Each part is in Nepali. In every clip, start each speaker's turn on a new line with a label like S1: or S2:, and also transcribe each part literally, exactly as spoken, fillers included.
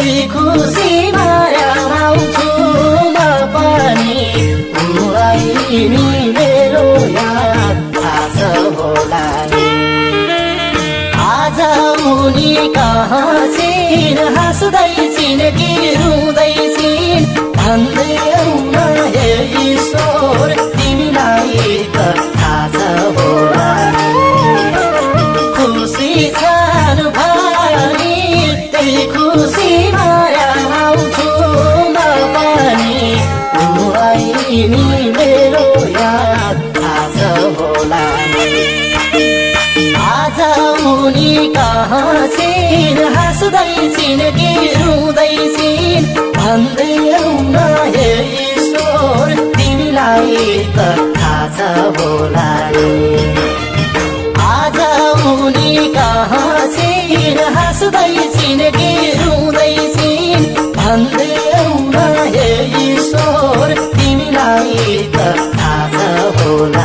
S1: त्यही खुसी माया आउँछु म पनि उनलाई नि मेरो याद थाहा छ होला नि आज उनी कहाँ छिन् हाँस्दै छिन् कि रुँदै छिन् भन्दै आउन हे ईश्वर तिमीलाई त थाहा छ होला खुसी छन् भने त्यही खुसी माया आउँछु म पनि उनलाई नि मेरो याद थाहा छ होला आज उनी कहाँ छिन् हाँस्दै छिन् कि रुँदै छिन् भन्दै आउन हे ईश्वर तिमीलाई त थाहा छ होला आज उनी कहाँ छिन् हाँस्दै छिन् कि रुँदै छिन् भन्दै आउन हे ईश्वर तिमीलाई त थाहा छ होला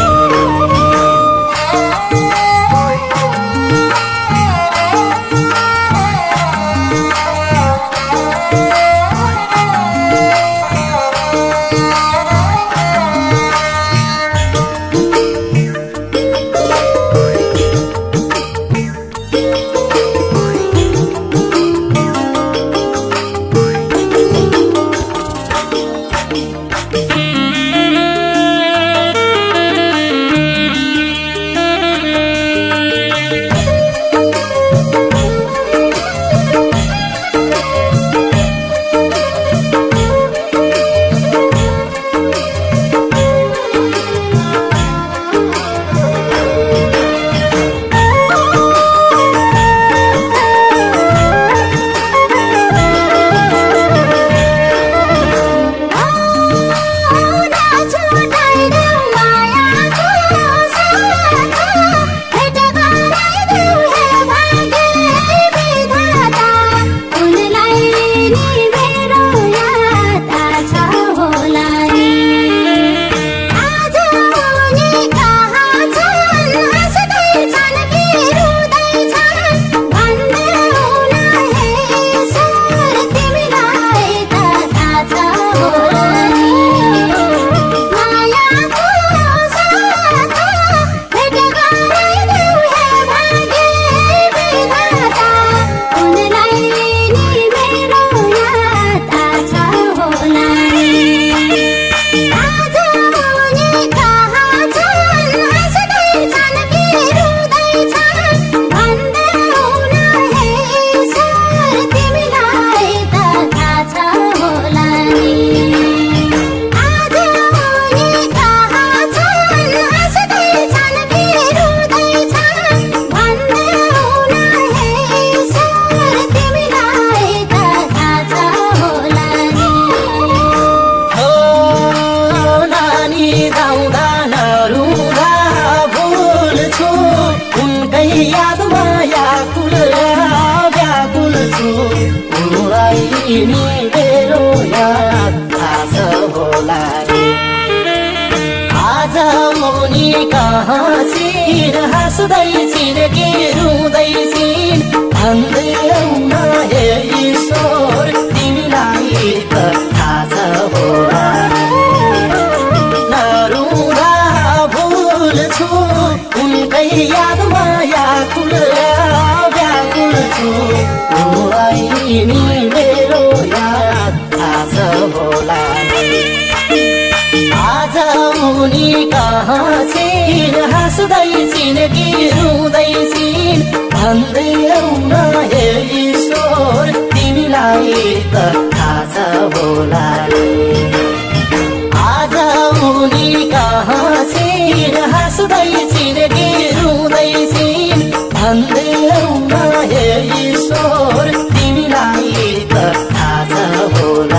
S1: मेरो याद थाहा छ होला आज उनी कहाँ छिन् हाँस्दै छिन् कि रुँदै छिन् भन्दै आउन हे ईश्वर तिमीलाई त थाहा छ होला नरुँदा भुल्छु उनकै यादमा व्याकुल व्याकुल छु उनलाई नि मेरो याद थाहा छ होला आज उनी कहाँ छिन् हाँस्दै छिन् कि रुँदै छिन् भन्दै आउन हे ईश्वर तिमीलाई त थाहा छ होला आज उनी कहाँ छिन् हाँस्दै छिन् कि रुँदै छिन् भन्दै आउन हे ईश्वर तिमीलाई त थाहा छ होला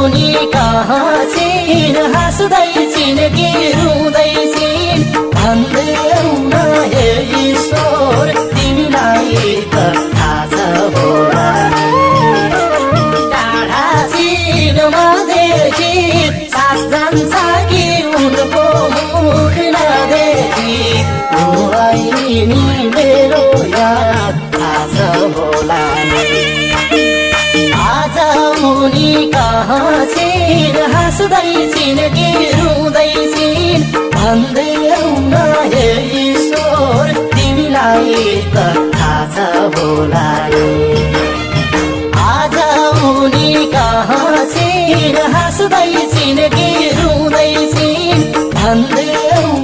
S1: उनी कहाँ छिन् हाँस्दै छिन् कि रुँदै छिन् भन्देऊ न हे ईश्वर तिमीलाई त थाहा छ होला टाढा चिनमादेखि सास जान्छ कि उनको मुख नदेखि उलाई नि मेरो याद थाहा छ होला आज उनी कहाँ छिन् हाँस्दै छिन् कि रुँदै छिन् भन्देऊ न हे ईश्वर तिमीलाई त थाहा छ होला आज उनी कहाँ छिन् हाँस्दै छिन् कि रुँदै छिन् भन्देऊ